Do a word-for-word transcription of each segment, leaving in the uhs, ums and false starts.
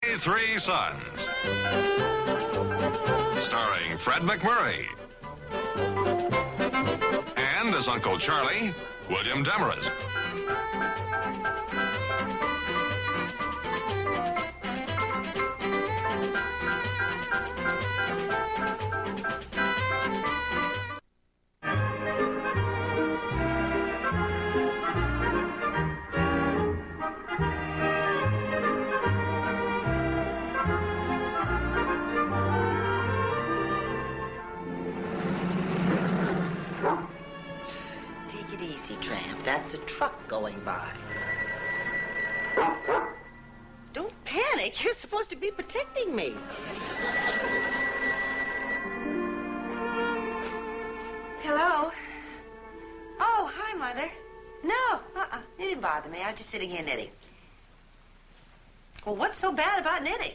Three Sons. Starring Fred McMurray. And as Uncle Charlie, William Demarest. That's a truck going by. Don't panic. You're supposed to be protecting me. Hello? Oh, hi, Mother. No, uh-uh. It didn't bother me. I was just sitting here knitting. Well, what's so bad about knitting?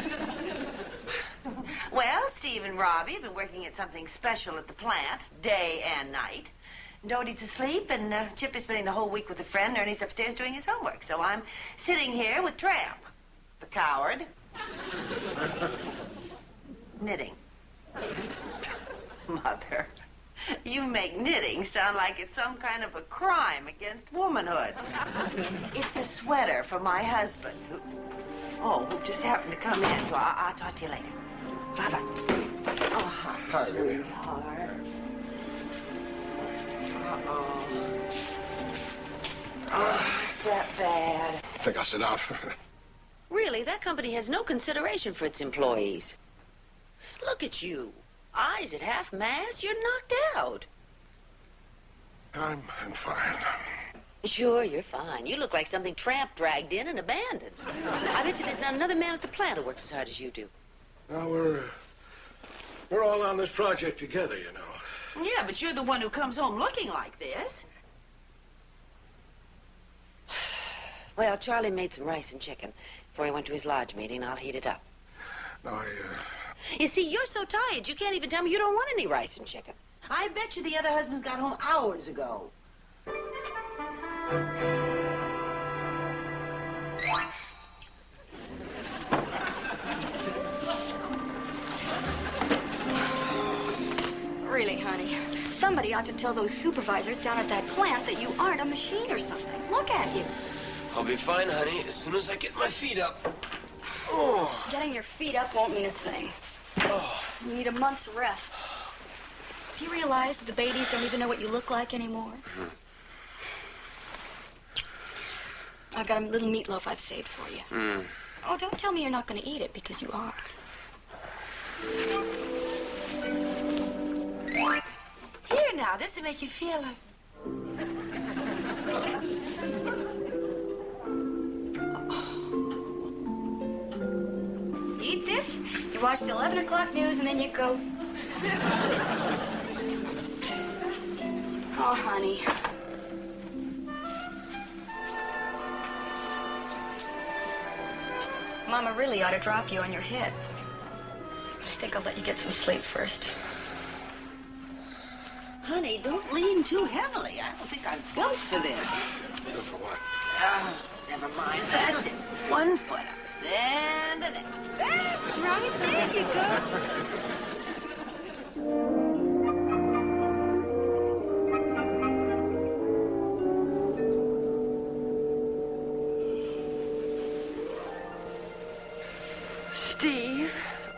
Well, Steve and Robbie have been working at something special at the plant, day and night. Dodie's asleep, and uh, Chip is spending the whole week with a friend. Ernie's upstairs doing his homework. So I'm sitting here with Tramp, the coward, knitting. Mother, you make knitting sound like it's some kind of a crime against womanhood. It's a sweater for my husband, who, oh, who just happened to come in. So I'll, I'll talk to you later. Bye-bye. Oh, hi, sweetheart. Uh-oh. Oh, is that bad? I think I'll sit down. Really, that company has no consideration for its employees. Look at you. Eyes at half mast, you're knocked out. I'm, I'm fine. Sure, you're fine. You look like something Tramp dragged in and abandoned. I bet you there's not another man at the plant who works as hard as you do. Well, we're, uh, we're all on this project together, you know. Yeah, but you're the one who comes home looking like this. Well, Charlie made some rice and chicken before he went to his lodge meeting. I'll heat it up. No, I, uh... You see, you're so tired, you can't even tell me you don't want any rice and chicken. I bet you the other husbands got home hours ago. Really, honey, somebody ought to tell those supervisors down at that plant that you aren't a machine or something. Look at you. I'll be fine, honey, as soon as I get my feet up. Oh. Getting your feet up won't mean a thing. Oh. You need a month's rest. Do you realize that the babies don't even know what you look like anymore? Mm-hmm. I've got a little meatloaf I've saved for you. Mm. Oh, don't tell me you're not going to eat it, because you are. Here now, this will make you feel like... You eat this, you watch the eleven o'clock news, and then you go... Oh, honey. Mama really ought to drop you on your head. I think I'll let you get some sleep first. Honey, don't lean too heavily. I don't think I'm built for this. Good for what? Oh, never mind. That's it. One foot up. Then the next. That's right. There you go. Steve.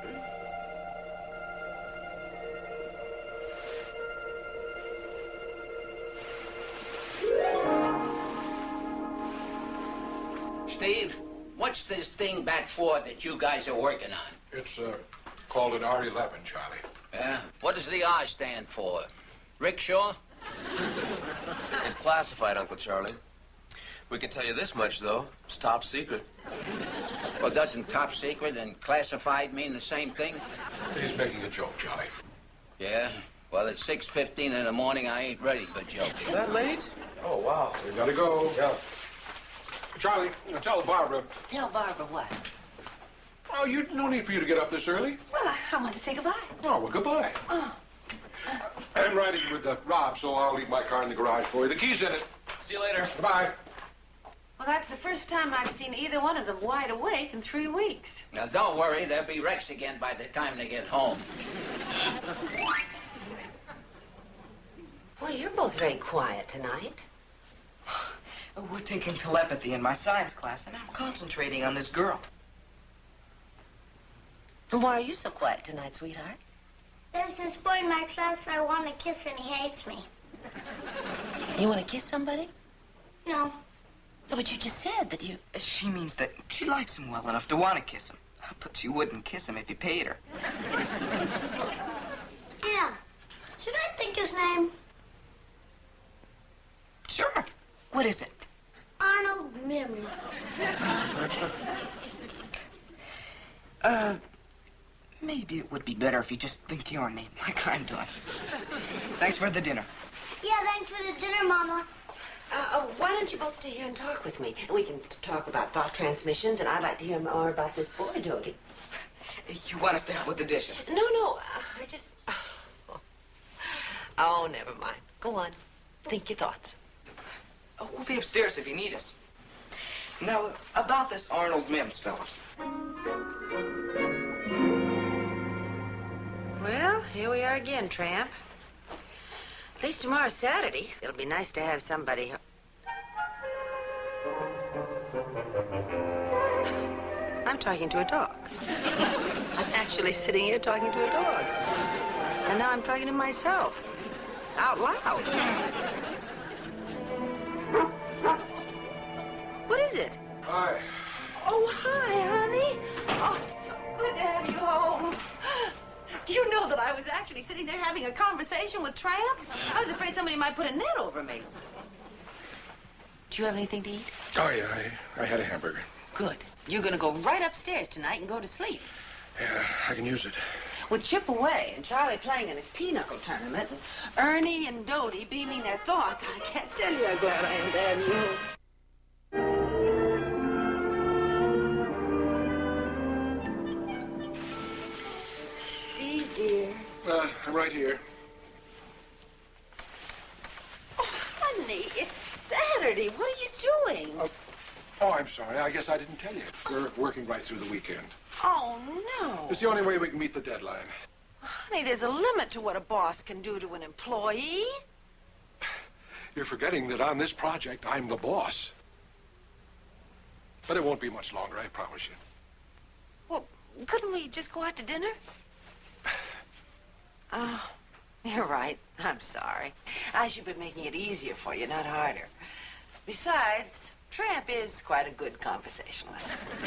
Steve, what's this thing back for that you guys are working on? It's, uh, called an R eleven, Charlie. Yeah? What does the R stand for? Rickshaw? It's classified, Uncle Charlie. We can tell you this much, though. It's top secret. Well, doesn't top secret and classified mean the same thing? He's making a joke, Charlie. Yeah? Well, it's six fifteen in the morning. I ain't ready for jokes. That late? Oh, wow. We gotta go. Yeah. Charlie, uh, tell Barbara. Tell Barbara what? Oh, you no need for you to get up this early. Well, I, I want to say goodbye. Oh, well, goodbye. Oh. I'm riding with uh, Rob, so I'll leave my car in the garage for you. The key's in it. See you later. Goodbye. Well, that's the first time I've seen either one of them wide awake in three weeks. Now, don't worry. They'll be wrecks again by the time they get home. Well, you're both very quiet tonight. Oh, we're taking telepathy in my science class, and I'm concentrating on this girl. And why are you so quiet tonight, sweetheart? There's this boy in my class I want to kiss and he hates me. You want to kiss somebody? No. No, but you just said that you... She means that she likes him well enough to want to kiss him. But she wouldn't kiss him if you paid her. Yeah. Should I think his name? Sure. What is it? Arnold Mims. uh, maybe it would be better if you just think your name, like I'm doing. Thanks for the dinner. Yeah, thanks for the dinner, Mama. Uh, uh, why don't you both stay here and talk with me? We can talk about thought transmissions, and I'd like to hear more about this boy, Dodie. You want us to help with the dishes? No, no, uh, I just... Oh. oh, never mind. Go on. Think your thoughts. Oh, we'll be upstairs if you need us. Now, about this Arnold Mims fella. Well, here we are again, Tramp. At least tomorrow's Saturday. It'll be nice to have somebody... I'm talking to a dog. I'm actually sitting here talking to a dog. And now I'm talking to myself. Out loud. What is it? Hi. Oh, hi, honey. Oh, it's so good to have you home. Do you know that I was actually sitting there having a conversation with Tramp? I was afraid somebody might put a net over me. Do you have anything to eat? Oh, yeah, I, I had a hamburger. Good. You're going to go right upstairs tonight and go to sleep. Yeah, I can use it. With Chip away and Charlie playing in his pinochle tournament and Ernie and Dodie beaming their thoughts, I can't tell you how glad I am to have you home. Steve, dear. Uh, I'm right here. Oh, honey, it's Saturday. What are you doing? Oh, oh, I'm sorry. I guess I didn't tell you. We're working right through the weekend. Oh, no. It's the only way we can meet the deadline. Honey, there's a limit to what a boss can do to an employee. You're forgetting that on this project, I'm the boss. But it won't be much longer, I promise you. Well, couldn't we just go out to dinner? Oh, you're right. I'm sorry. I should be making it easier for you, not harder. Besides, Tramp is quite a good conversationalist.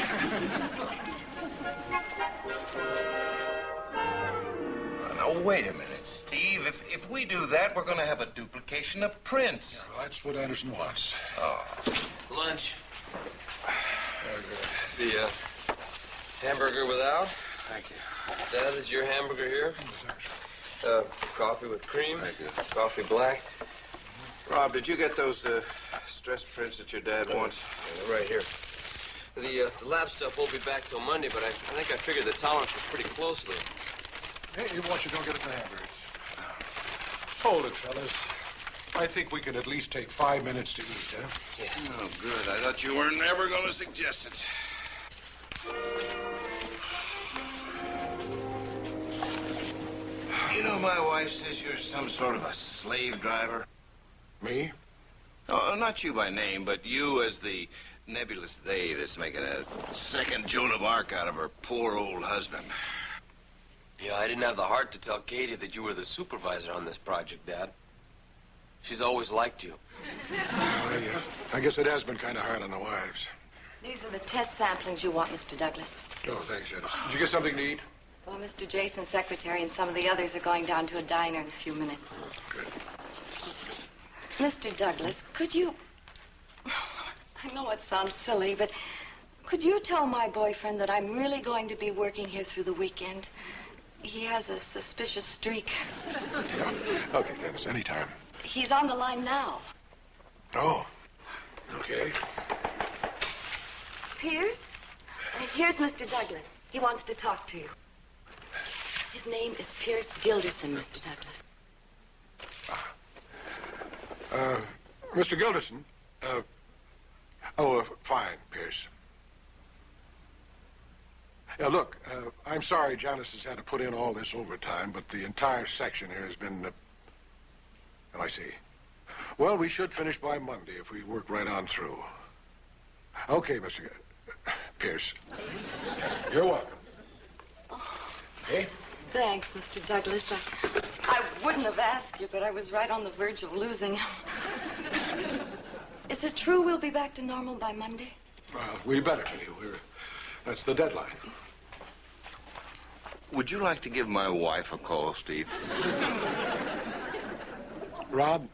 Now, wait a minute, Steve. If, if we do that, we're going to have a duplication of prints. Yeah, well, that's what Anderson wants. Oh. Lunch. Very good. See ya. Hamburger without? Thank you. Dad, is your hamburger here? Uh, coffee with cream? Thank you. Coffee black? Rob, did you get those uh, stress prints that your dad wants? Yeah, they're right here. The, uh, the lab stuff won't be back till Monday, but I, I think I figured the tolerances pretty closely. Hey, you want you don't get it the hamburgers. Hold it, fellas. I think we can at least take five minutes to eat, huh? Yeah. Oh, good. I thought you were never going to suggest it. You know, my wife says you're some sort of a slave driver. Me? Oh, not you by name, but you as the nebulous they that's making a second Joan of Arc out of her poor old husband. Yeah, I didn't have the heart to tell Katie that you were the supervisor on this project, Dad. She's always liked you. I, guess, I guess it has been kind of hard on the wives. These are the test samplings you want, Mister Douglas. Oh, thanks, Edison. Did you get something to eat? Well, Mister Jason's secretary and some of the others are going down to a diner in a few minutes. Oh, good. Mister Douglas, could you... I know it sounds silly, but could you tell my boyfriend that I'm really going to be working here through the weekend? He has a suspicious streak. Yeah. Okay, Dennis, anytime. He's on the line now. Oh, okay. Pierce? Uh, here's Mister Douglas. He wants to talk to you. His name is Pierce Gilderson, Mister Douglas. Uh, Mister Gilderson, uh, Oh, uh, fine, Pierce. Yeah, look, uh, I'm sorry Janice has had to put in all this overtime, but the entire section here has been... Uh... Oh, I see. Well, we should finish by Monday if we work right on through. Okay, Mister G- Pierce. You're welcome. Hey? Thanks, Mister Douglas. I, I wouldn't have asked you, but I was right on the verge of losing. Is it true we'll be back to normal by Monday? Well, we better be. We're, that's the deadline. Would you like to give my wife a call, Steve? Rob,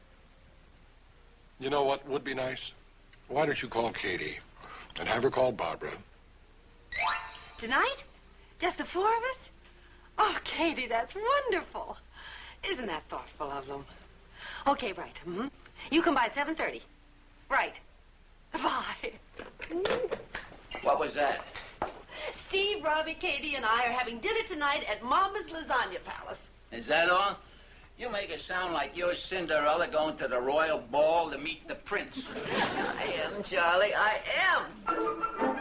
you know what would be nice? Why don't you call Katie and have her call Barbara? Tonight? Just the four of us? Oh, Katie, that's wonderful. Isn't that thoughtful of them? Okay, right. Mm-hmm. You come by at seven thirty. Right. Bye. What was that? Steve, Robbie, Katie, and I are having dinner tonight at Mama's Lasagna Palace. Is that all? You make it sound like you're Cinderella going to the royal ball to meet the prince. I am, Charlie. I am.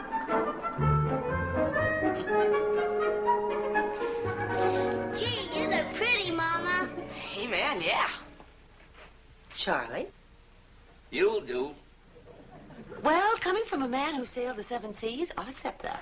Gee, you look pretty, Mama. Hey, man, yeah. Charlie? You'll do. Well, coming from a man who sailed the seven seas, I'll accept that.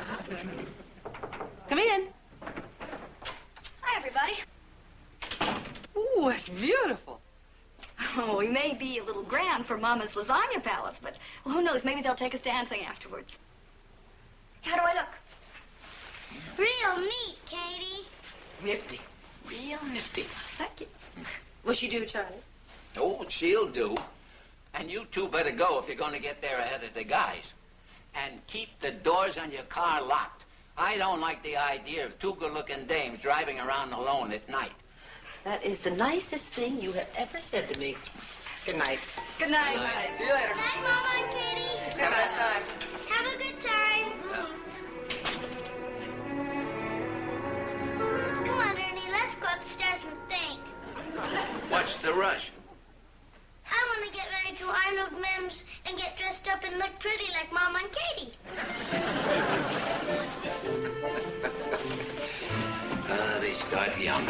Come in. Hi, everybody. Ooh, it's beautiful. Oh, we may be a little grand for Mama's Lasagna Palace, but well, who knows? Maybe they'll take us dancing afterwards. How do I look? Real neat, Katie. Nifty. Real nifty. Thank you. Will she do, Charlie? Oh, she'll do. And you two better go if you're going to get there ahead of the guys. And keep the doors on your car locked. I don't like the idea of two good-looking dames driving around alone at night. That is the nicest thing you have ever said to me. Good night. Good night. Good night. See you later. Night, Mama and Katie. Have a nice time. Have a good time. Come on, Ernie. Let's go upstairs and think. What's the rush? I want to get married to Arnold Mims and get dressed up and look pretty like Mama and Katie. Ah, they start young.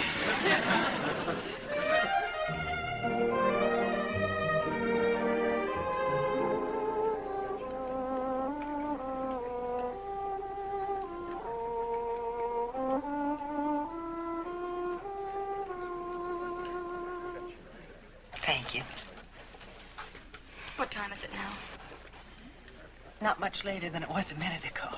Thank you. What time is it now? Not much later than it was a minute ago.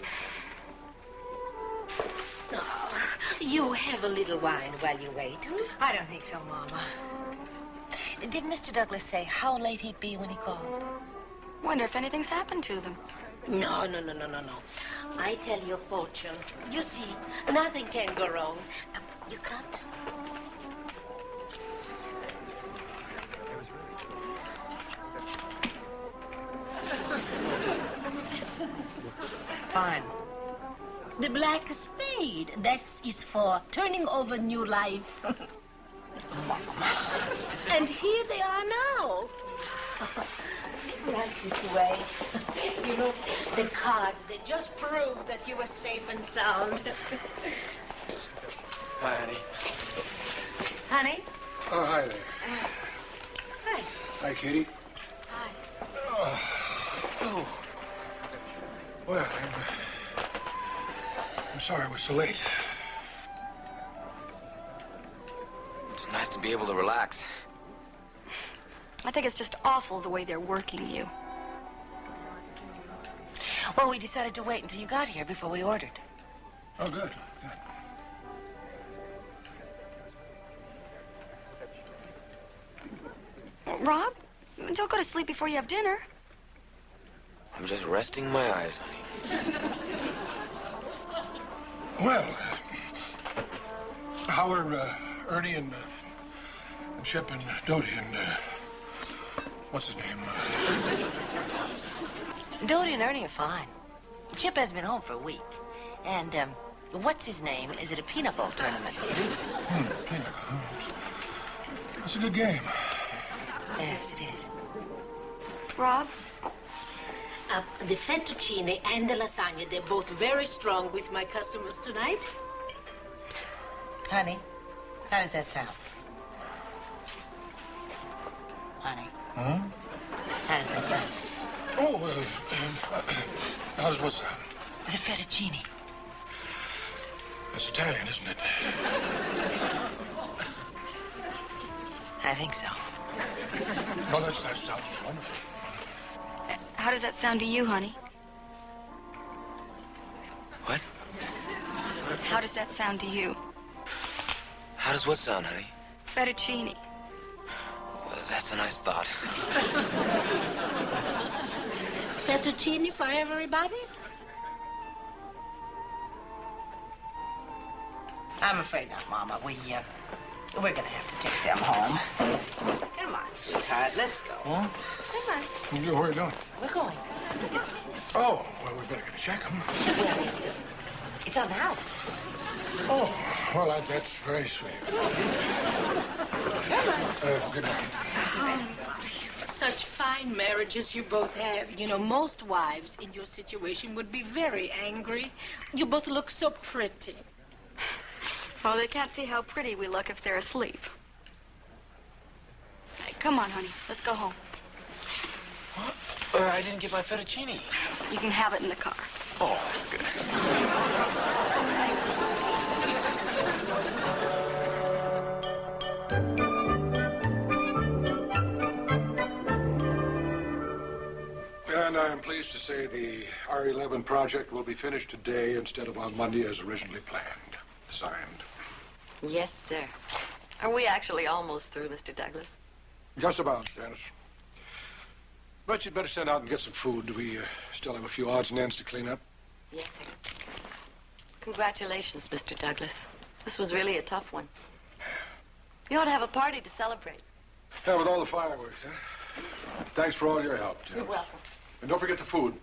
Oh, you have a little wine while you wait. Hmm? I don't think so, Mama. Did Mister Douglas say how late he'd be when he called? Wonder if anything's happened to them. No, no, no, no, no, no. I tell you, fortune. You see, nothing can go wrong. Um, you can't? Fine. The black spade. That is for turning over new life. And here they are now. Right this way. You know, the cards, they just prove that you were safe and sound. Hi, honey. Honey? Oh, hi there. Uh, hi. Hi, Katie. Hi. Oh. oh. Well, I'm, uh, I'm sorry I was so late. It's nice to be able to relax. I think it's just awful the way they're working you. Well, we decided to wait until you got here before we ordered. Oh, good. Good. Rob, don't go to sleep before you have dinner. I'm just resting my eyes, honey. Well, uh, how are uh, Ernie and, uh, and Chip and Dodie and, uh, what's his name? Uh... Dodie and Ernie are fine. Chip has been home for a week. And, um, what's his name is at a peanut ball tournament. Hmm, peanut. Oh, that's a good game. Yes, it is. Rob, Uh, the fettuccine and the lasagna, they're both very strong with my customers tonight. Honey, how does that sound? Honey. Hmm? How does that sound? Oh, uh, uh, how does what sound? The fettuccine. That's Italian, isn't it? I think so. No, that's, that sounds wonderful. Uh, how does that sound to you, honey? What? How does that sound to you? How does what sound, honey? Fettuccine. Well, that's a nice thought. Fettuccine for everybody? I'm afraid not, Mama. We, uh, we're gonna have to take them home. Come on, sweetheart, let's go. Huh? Come on. Where are you going? We're going. Oh, well, we better get a check, huh? Well, it's, uh, it's on the house. Oh, well, that, that's very sweet. Uh, good night. Oh, such fine marriages you both have. You know, most wives in your situation would be very angry. You both look so pretty. Well, they can't see how pretty we look if they're asleep. Hey, come on, honey. Let's go home. What? Uh, I didn't get my fettuccine. You can have it in the car. Oh, that's good. And I am pleased to say the R eleven project will be finished today instead of on Monday as originally planned. Signed. Yes, sir. Are we actually almost through, Mister Douglas? Just about, Janice. But you'd better send out and get some food. We uh, still have a few odds and ends to clean up. Yes, sir. Congratulations, Mister Douglas. This was really a tough one. You ought to have a party to celebrate. Yeah, with all the fireworks, huh? Thanks for all your help, Janice. You're welcome. And don't forget the food.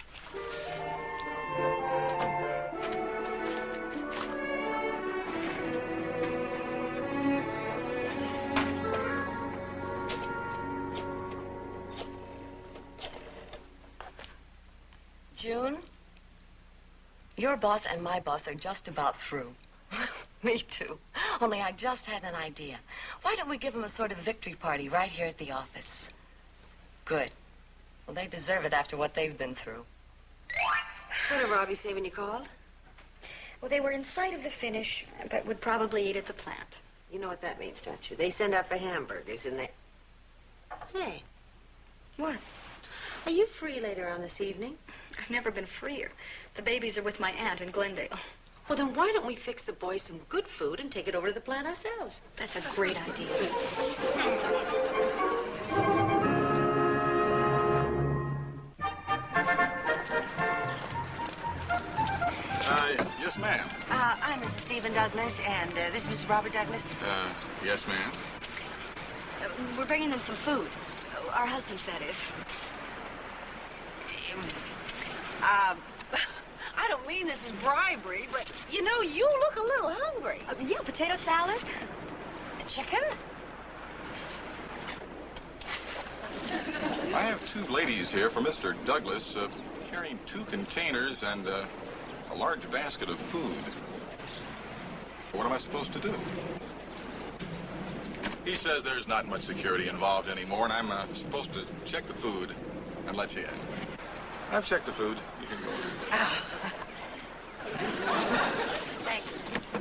June, your boss and my boss are just about through. Me too. Only I just had an idea. Why don't we give them a sort of victory party right here at the office? Good. Well, they deserve it after what they've been through. What did Robbie say when you called? Well, they were in sight of the finish, but would probably eat at the plant. You know what that means, don't you? They send out for hamburgers and they... Hey. What? Are you free later on this evening? I've never been freer. The babies are with my aunt in Glendale. Well, then why don't we fix the boys some good food and take it over to the plant ourselves? That's a great idea. Uh, yes, ma'am. Uh, I'm Missus Stephen Douglas, and uh, this is Mister Robert Douglas. Uh, yes, ma'am. Uh, we're bringing them some food. Uh, our husbands, that is. Um, I don't mean this is bribery, but, you know, you look a little hungry. Uh, yeah, potato salad. Chicken? I have two ladies here for Mister Douglas, uh, carrying two containers and uh, a large basket of food. What am I supposed to do? He says there's not much security involved anymore, and I'm uh, supposed to check the food and let you in. I've checked the food. You can go. Oh. Thank you.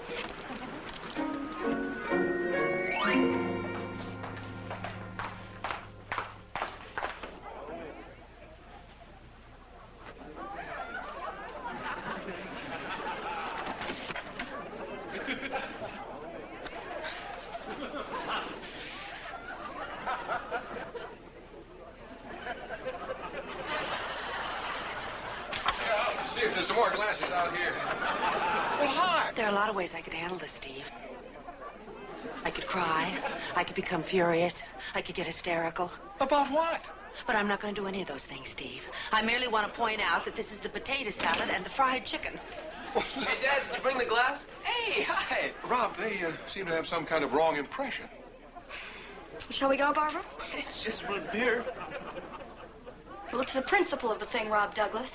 There's some more glasses out here. Well, hi. There are a lot of ways I could handle this, Steve. I could cry. I could become furious. I could get hysterical. About what? But I'm not going to do any of those things, Steve. I merely want to point out that this is the potato salad and the fried chicken. Hey, Dad, did you bring the glass? Hey, hi. Rob, they uh, seem to have some kind of wrong impression. Shall we go, Barbara? It's just root beer. Well, it's the principle of the thing, Rob Douglas.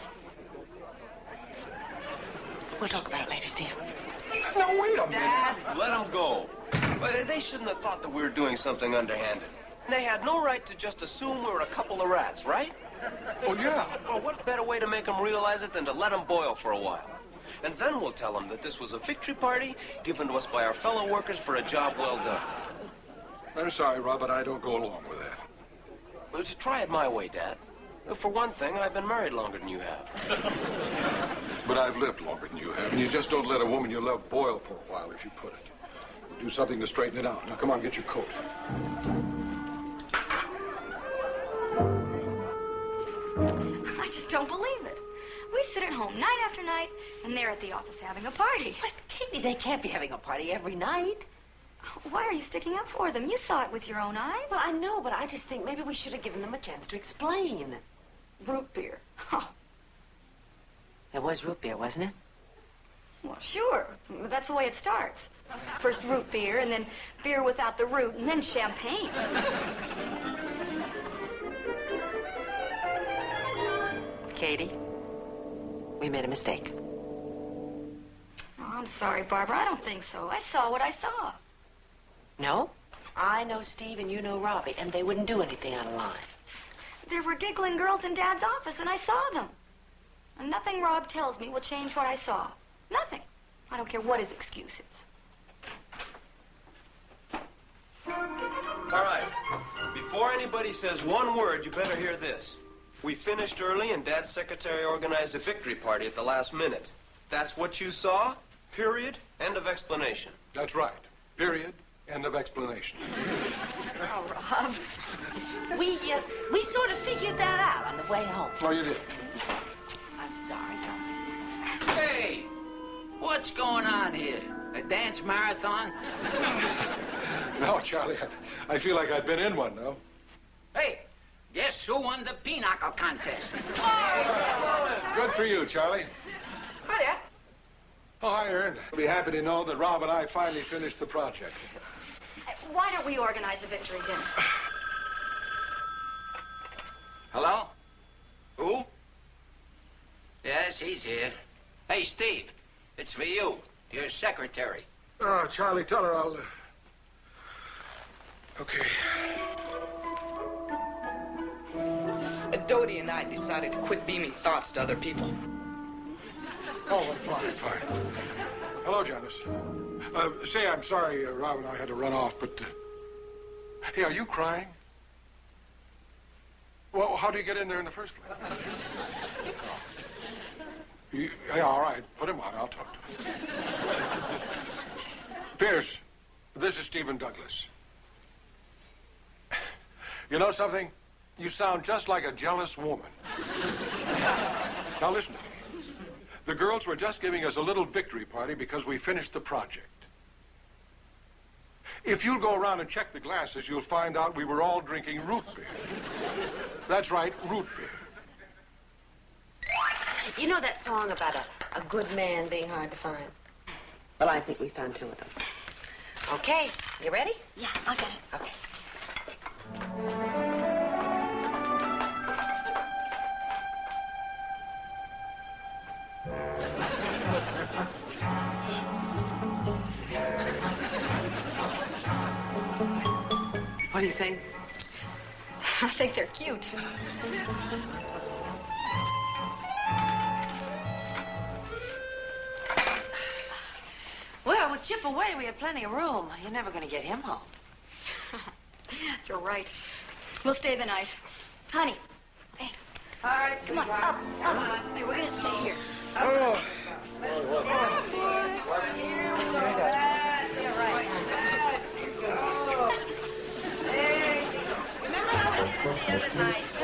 We'll talk about it later, Steve. Now, wait a minute. Dad, let them go. Well, they shouldn't have thought that we were doing something underhanded. They had no right to just assume we were a couple of rats, right? Oh, yeah. Well, what better way to make them realize it than to let them boil for a while? And then we'll tell them that this was a victory party given to us by our fellow workers for a job well done. I'm sorry, Rob, but I don't go along with that. Well, to try it my way, Dad. For one thing, I've been married longer than you have. But I've lived longer than you have, and you just don't let a woman you love boil for a while, if you put it. Do something to straighten it out. Now, come on, get your coat. I just don't believe it. We sit at home night after night, and they're at the office having a party. But, Katie, they can't be having a party every night. Why are you sticking up for them? You saw it with your own eyes. Well, I know, but I just think maybe we should have given them a chance to explain. Root beer. Huh. It was root beer, wasn't it? Well, sure. That's the way it starts. First root beer, and then beer without the root, and then champagne. Katie, we made a mistake. Oh, I'm sorry, Barbara. I don't think so. I saw what I saw. No? I know Steve and you know Robbie, and they wouldn't do anything out of line. There were giggling girls in Dad's office, and I saw them. And nothing Rob tells me will change what I saw. Nothing. I don't care what his excuse is. All right. Before anybody says one word, you better hear this. We finished early, and Dad's secretary organized a victory party at the last minute. That's what you saw? Period. End of explanation. That's right. Period. End of explanation. Oh, Rob. We, uh, we sort of figured that out on the way home. Oh, you did? I'm sorry. Hey, what's going on here? A dance marathon? No, Charlie, I, I feel like I've been in one, though. Hey, guess who won the pinochle contest? Good for you, Charlie. Hiya. Oh, hi, Ern. I'll be happy to know that Rob and I finally finished the project. Why don't we organize a victory dinner? Hello? Who? Yes, he's here. Hey, Steve, it's for you, your secretary. Oh, Charlie, tell her I'll... Uh... Okay. Dodie and I decided to quit beaming thoughts to other people. Oh, well, fine, fine. Hello, Janice. Uh, say, I'm sorry uh, Rob and I had to run off, but... Uh... Hey, are you crying? Well, how do you get in there in the first place? You, yeah, all right. Put him on. I'll talk to him. Pierce, this is Stephen Douglas. You know something? You sound just like a jealous woman. Now listen to me. The girls were just giving us a little victory party because we finished the project. If you'll go around and check the glasses, you'll find out we were all drinking root beer. That's right, root beer. You know that song about a, a good man being hard to find? Well, I think we found two of them. Okay, you ready? Yeah, I'll get it. Okay. What do you think? I think they're cute. Well, with Chip away, we had plenty of room. You're never going to get him home. You're right. We'll stay the night. Honey. Hey. All right, Come on, up, up. Hey, we're going to stay here. Oh. Hey, remember how we did it the other night?